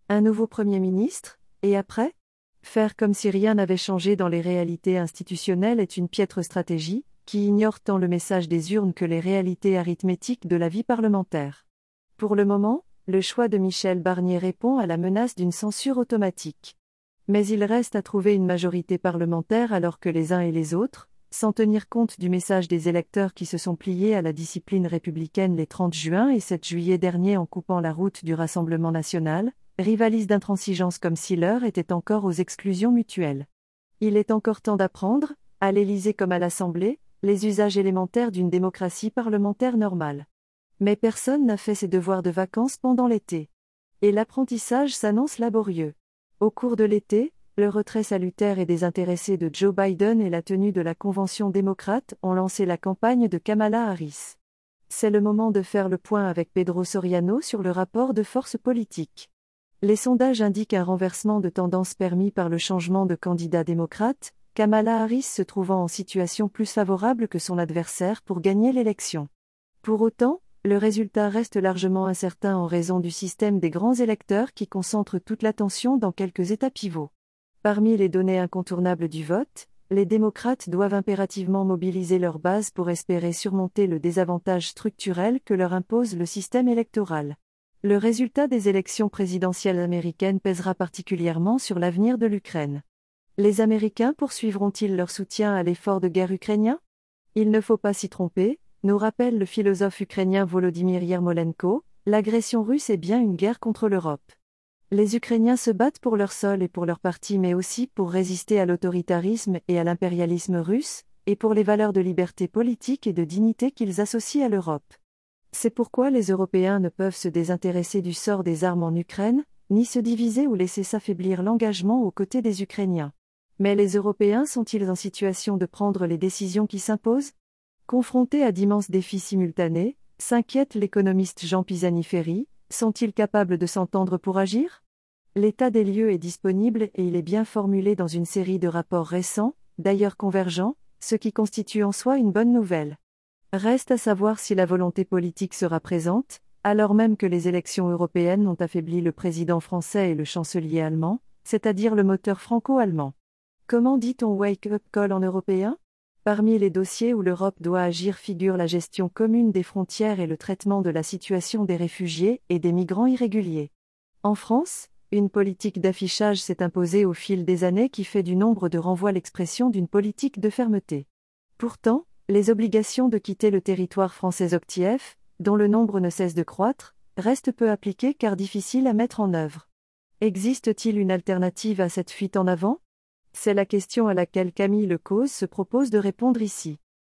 Un nouveau Premier ministre, et après? Faire comme si rien n'avait changé dans les réalités institutionnelles est une piètre stratégie, qui ignore tant le message des urnes que les réalités arithmétiques de la vie parlementaire. Pour le moment, le choix de Michel Barnier répond à la menace d'une censure automatique. Mais il reste à trouver une majorité parlementaire alors que les uns et les autres, sans tenir compte du message des électeurs qui se sont pliés à la discipline républicaine les 30 juin et 7 juillet dernier en coupant la route du Rassemblement national, rivalisent d'intransigeance comme si l'heure était encore aux exclusions mutuelles. Il est encore temps d'apprendre, à l'Élysée comme à l'Assemblée, les usages élémentaires d'une démocratie parlementaire normale. Mais personne n'a fait ses devoirs de vacances pendant l'été. Et l'apprentissage s'annonce laborieux. Au cours de l'été, le retrait salutaire et désintéressé de Joe Biden et la tenue de la Convention démocrate ont lancé la campagne de Kamala Harris. C'est le moment de faire le point avec Pedro Soriano sur le rapport de force politique. Les sondages indiquent un renversement de tendance permis par le changement de candidat démocrate, Kamala Harris se trouvant en situation plus favorable que son adversaire pour gagner l'élection. Pour autant, le résultat reste largement incertain en raison du système des grands électeurs qui concentre toute l'attention dans quelques États pivots. Parmi les données incontournables du vote, les démocrates doivent impérativement mobiliser leur base pour espérer surmonter le désavantage structurel que leur impose le système électoral. Le résultat des élections présidentielles américaines pèsera particulièrement sur l'avenir de l'Ukraine. Les Américains poursuivront-ils leur soutien à l'effort de guerre ukrainien? Il ne faut pas s'y tromper, nous rappelle le philosophe ukrainien Volodymyr Yermolenko, l'agression russe est bien une guerre contre l'Europe. Les Ukrainiens se battent pour leur sol et pour leur parti mais aussi pour résister à l'autoritarisme et à l'impérialisme russe, et pour les valeurs de liberté politique et de dignité qu'ils associent à l'Europe. C'est pourquoi les Européens ne peuvent se désintéresser du sort des armes en Ukraine, ni se diviser ou laisser s'affaiblir l'engagement aux côtés des Ukrainiens. Mais les Européens sont-ils en situation de prendre les décisions qui s'imposent? Confrontés à d'immenses défis simultanés, s'inquiète l'économiste Jean Pisani-Ferry, sont-ils capables de s'entendre pour agir? L'état des lieux est disponible et il est bien formulé dans une série de rapports récents, d'ailleurs convergents, ce qui constitue en soi une bonne nouvelle. Reste à savoir si la volonté politique sera présente, alors même que les élections européennes ont affaibli le président français et le chancelier allemand, c'est-à-dire le moteur franco-allemand. Comment dit-on wake-up call en européen? Parmi les dossiers où l'Europe doit agir figure la gestion commune des frontières et le traitement de la situation des réfugiés et des migrants irréguliers. En France, une politique d'affichage s'est imposée au fil des années qui fait du nombre de renvois l'expression d'une politique de fermeté. Pourtant, les obligations de quitter le territoire français OQTF, dont le nombre ne cesse de croître, restent peu appliquées car difficiles à mettre en œuvre. Existe-t-il une alternative à cette fuite en avant? C'est la question à laquelle Camille Lecause se propose de répondre ici.